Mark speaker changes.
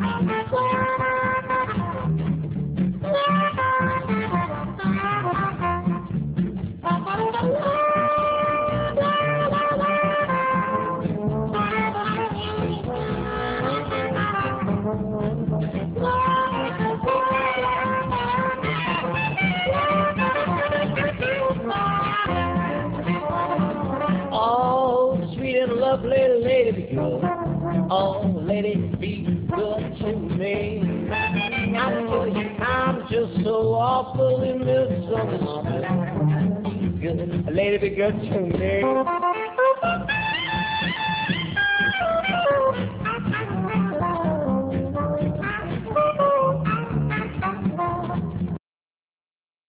Speaker 1: Oh, sweet and lovely lady, be good. Oh, lady, be good to me. I tell you, I'm just so awfully misunderstood. Good, lady, be good to me.